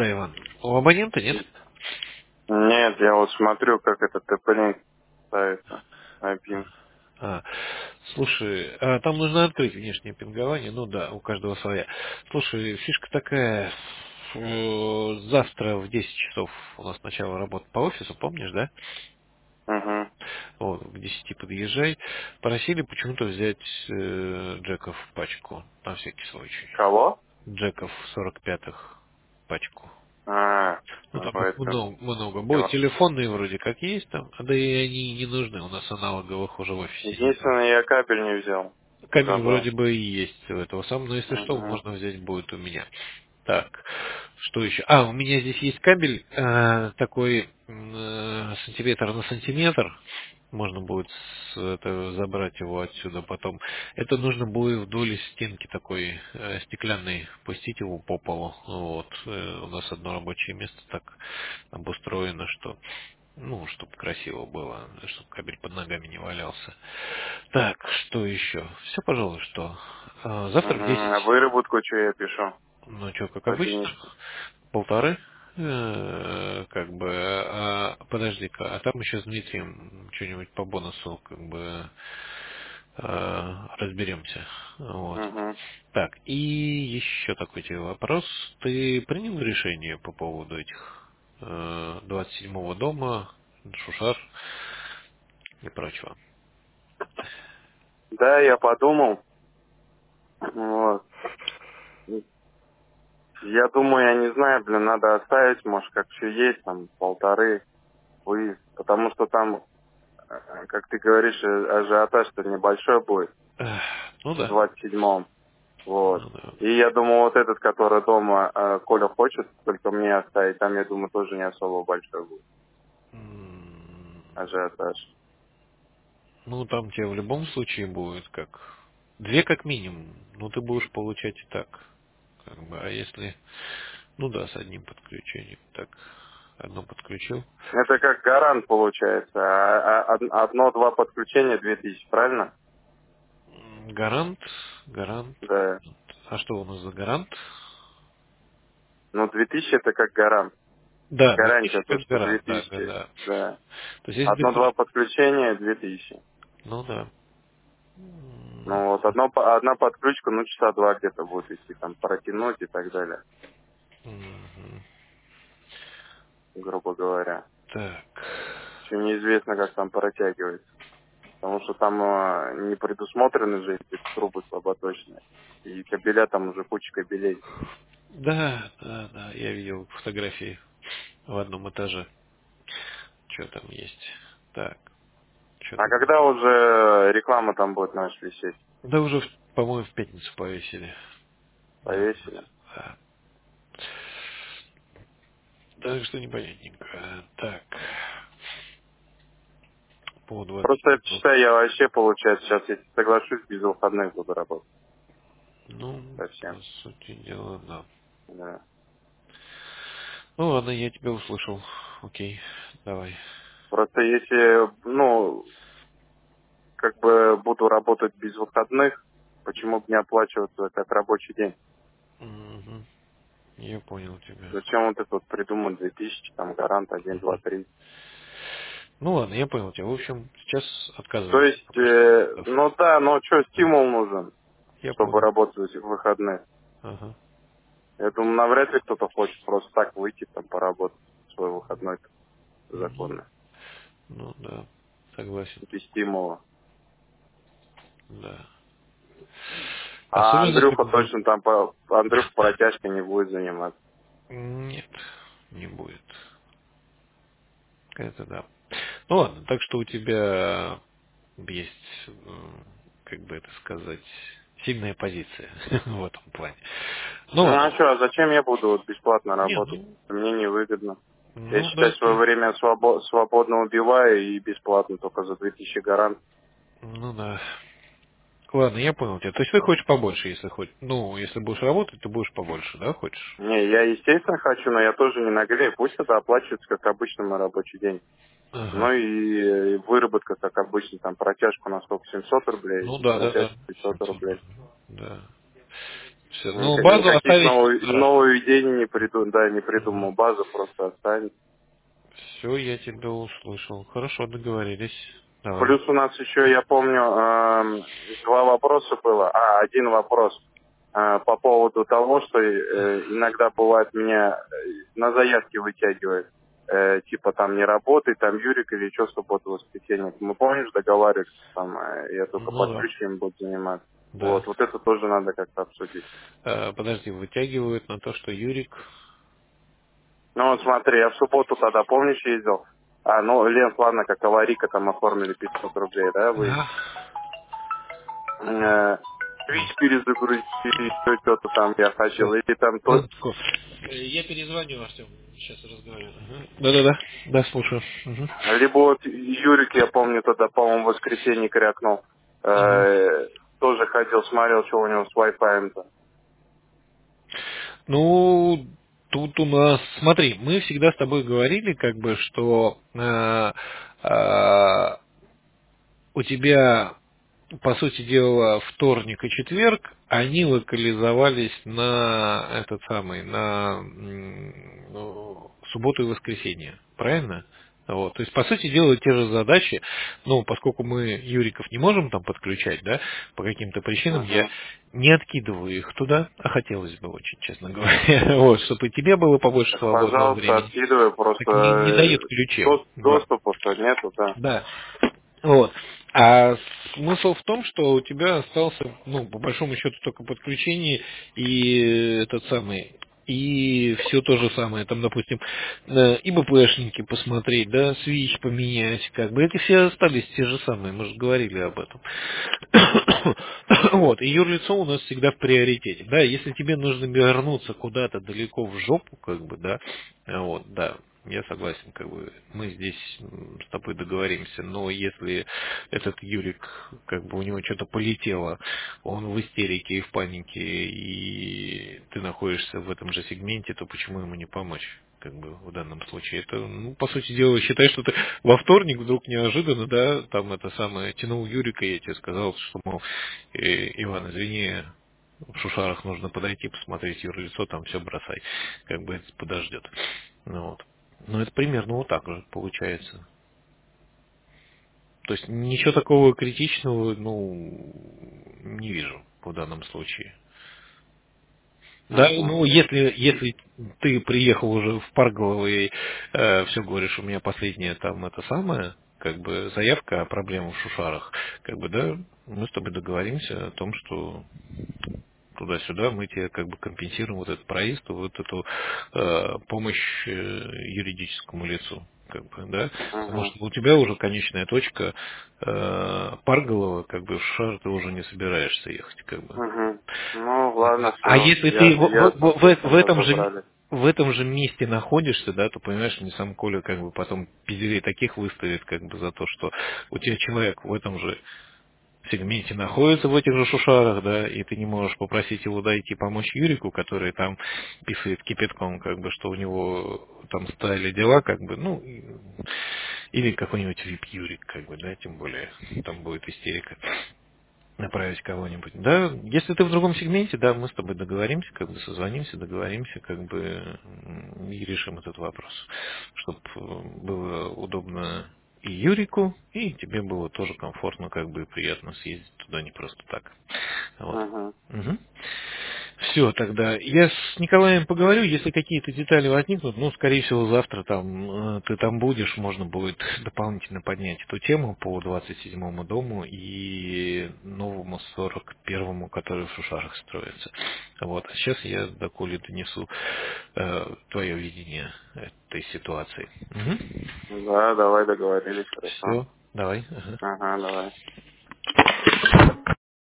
Да, Иван. У абонента нет? Нет, я вот смотрю, как этот ТП-линк ставится на пинг. А, слушай, там нужно открыть внешнее пингование. Ну да, у каждого своя. Слушай, фишка такая. Завтра в 10 часов у нас начало работы по офису, помнишь, да? Угу. Вот, к 10 подъезжай. Просили почему-то взять джеков пачку, на всякий случай. Кого? Джеков 45-х пачку. Ну, Ну там их это... много будет. Телефонные вроде как есть там, да и они не нужны. У нас аналоговых уже в офисе нет. Единственное, я кабель не взял. Кабель Забыл. вроде бы и есть у этого самого, но если что, Угу. можно взять будет у меня. Так, что еще? А, у меня здесь есть кабель такой сантиметр на сантиметр. Можно будет забрать его отсюда потом. Это нужно будет вдоль стенки такой стеклянной пустить его по полу. Вот. У нас одно рабочее место так обустроено, что ну, чтобы красиво было, чтобы кабель под ногами не валялся. Так, что еще? Все, пожалуй, что. Завтра в А 10. выработку что я пишу? Ну, что, как По обычно, финишке. 1,5. Как бы, подожди-ка, а там еще с Дмитрием что-нибудь по бонусу, как бы, разберемся. Вот. Угу. Так, и еще такой тебе вопрос. Ты принял решение по поводу этих 27-го дома, Шушар и прочего? Да, я подумал. Вот. Я думаю, я не знаю, блин, надо оставить, может, как все есть, там, 1,5 выезд. Потому что там, как ты говоришь, ажиотаж-то небольшой будет Эх, ну в да. 27-м. Вот. Ну да. И я думаю, вот этот, который дома Коля хочет только мне оставить, там, я думаю, тоже не особо большой будет ажиотаж. Ну, там тебе в любом случае будет как... Две как минимум. Ну, ты будешь получать и так. Как бы, а если... Ну да, с одним подключением. Так, одно подключил. Это как гарант получается. Одно-два подключения 2000, правильно? Гарант. Гарант. Да. А что у нас за гарант? Ну, 2000 это как гарант. Да, Гарантия, 2000 то, как что гарант, да, 2000. да, да. Да. То есть если ты Одно-два подключения 2000. Ну да. Ну вот, одна подключка, ну, часа два где-то будет идти, там, протянуть и так далее, Мгм. грубо говоря. Так. Еще неизвестно, как там протягивается. Потому что там не предусмотрены же эти трубы слаботочные. И кабеля там уже куча кабелей. Да, да, да, я видел фотографии в одном этаже. Что там есть? Так, А что-то... когда уже реклама там будет наша висеть? Да уже, по-моему, в пятницу повесили. Да. Повесили? Да. Так что непонятненько. Так. По Просто это 27. считай, я вообще, получается, сейчас, если соглашусь, без выходных буду работать. Ну, Совсем. по сути дела, да. Да. Ну ладно, я тебя услышал. Окей, давай. Просто если, ну, как бы буду работать без выходных, почему бы не оплачиваться как рабочий день? Мгм. Я понял тебя. Зачем вот это вот придумать 2000, там, гарант один, 2, Мгм. 3? Ну ладно, я понял тебя. В общем, сейчас То отказываемся есть, пока что от джеков. ну да, но что, Да. стимул нужен, Я чтобы понял. работать в выходные. Ага. Я думаю, навряд ли кто-то хочет просто так выйти, там, поработать в свой выходной Ну, законно, ну да, согласен. без стимула. Да. А Особенно Андрюха когда... точно там, Андрюха протяжкой не будет заниматься. Нет, не будет. Это да. Ну ладно, так что у тебя есть, как бы это сказать, сильная позиция в этом плане. Ну Ну а ладно. что, а зачем я буду вот бесплатно Не, работать? Мне невыгодно. Я ну считаю, свое давайте, время свободно убиваю и бесплатно, только за 2000 гарант. ну да. Ладно, я понял тебя. То есть ты хочешь побольше, если хочешь. Ну, если будешь работать, то будешь побольше, да, хочешь? Не, я естественно хочу, но я тоже не наглею. Пусть это оплачивается как обычно мой рабочий день. Ну Ага. и выработка, как обычно, там протяжку на сколько, 700 рублей, Ну да, да, да. протяжку 500 700, рублей. да. Все. Ну, базу Никаких оставить новых идей не Угу. придумал. База просто останется. Все, я тебя услышал. Хорошо, договорились. Давай. Плюс у нас еще, я помню, два вопроса было. Один вопрос по поводу того, что иногда бывает меня на заявке вытягивает. Типа там не работай, там Юрик или что, субботу-воскресенье. Мы, помнишь, договаривались, там я только Ну да. подключением буду заниматься. Да. Вот это тоже надо как-то обсудить. Подожди, вытягивают на то, что Юрик... Ну вот смотри, я в субботу тогда, помнишь, ездил? Лен, ладно, как аварийка, там оформили 500 рублей, да, вы? А? Твич перезагрузить, что-то там я хотел, Все. или там то, Минутку. Я перезвоню, Артем. Сейчас разговариваю. Да-да-да. Да, слушаю. Мгм. либо вот Юрик, я помню, тогда, по-моему, в воскресенье крякнул, Мгм. тоже ходил, смотрел, что у него с Wi-Fi-то. Ну, тут у нас, смотри, мы всегда с тобой говорили, как бы, что э, у тебя, по сути дела, вторник и четверг, они локализовались на этот самый, на субботу и воскресенье. Правильно? Вот. То есть, по сути дела, те же задачи, ну, поскольку мы Юриков не можем там подключать, да, по каким-то причинам, я Угу. не откидываю их туда, а хотелось бы очень, честно говоря, вот, чтобы и тебе было побольше Так, свободного пожалуйста, времени. откидываю, Так просто не дают ключи. Вот. доступа-то нету, да. Да. Вот. А смысл в том, что у тебя остался, ну, по большому счету, только подключение и этот самый, и все то же самое, там, допустим, и БПшники посмотреть, да, свич поменять, как бы, эти все остались те же самые, мы же говорили об этом. Вот, и юрлицо у нас всегда в приоритете, да, если тебе нужно вернуться куда-то далеко в жопу, как бы, да, вот, да, я согласен, как бы мы здесь с тобой договоримся, но если этот Юрик, как бы у него что-то полетело, он в истерике и в панике, и ты находишься в этом же сегменте, то почему ему не помочь? Как бы в данном случае это, ну, по сути дела, считай, что ты во вторник вдруг неожиданно, да, там это самое, тянул Юрика, и я тебе сказал, что, мол, Иван, извини, в Шушарах нужно подойти, посмотреть юрлицо, там все бросай, как бы это подождет. Ну, вот. Ну, это примерно вот так же получается. То есть ничего такого критичного, ну, не вижу в данном случае. Да, Угу. ну, если ты приехал уже в Парголово и все говоришь, у меня последняя там это самое, как бы заявка о проблемах в Шушарах, как бы, да, мы с тобой договоримся о том, что туда-сюда мы тебе как бы компенсируем вот этот проезд, вот эту помощь юридическому лицу. Как бы, да? Потому Угу. что у тебя уже конечная точка Парголова, как бы в Шар ты уже не собираешься ехать, как бы. Угу. Ну, ладно, А все. если ты Ясно, с этим разобрались. в этом же месте находишься, да, то понимаешь, мне сам Коля как бы потом пизделей таких выставит, как бы за то, что у тебя человек в этом же сегменте находится, в этих же Шушарах, да, и ты не можешь попросить его дойти помочь Юрику, который там писает кипятком, как бы, что у него там стали дела, как бы, ну, или какой-нибудь вип Юрик, как бы, да, тем более, там будет истерика направить кого-нибудь. Да, если ты в другом сегменте, да, мы с тобой договоримся, как бы созвонимся, договоримся, как бы и решим этот вопрос, чтобы было удобно и Юрику, и тебе было тоже комфортно, как бы и приятно съездить туда не просто так. Вот. Угу. Все, тогда я с Николаем поговорю, если какие-то детали возникнут, ну, скорее всего, завтра там ты там будешь, можно будет дополнительно поднять эту тему по 27-му дому и новому 41-му, который в Шушарах строится. Вот. А сейчас я до Коли донесу твое видение этой ситуации. Да, давай договорились, хорошо. Все, давай. Ага. Ага, давай.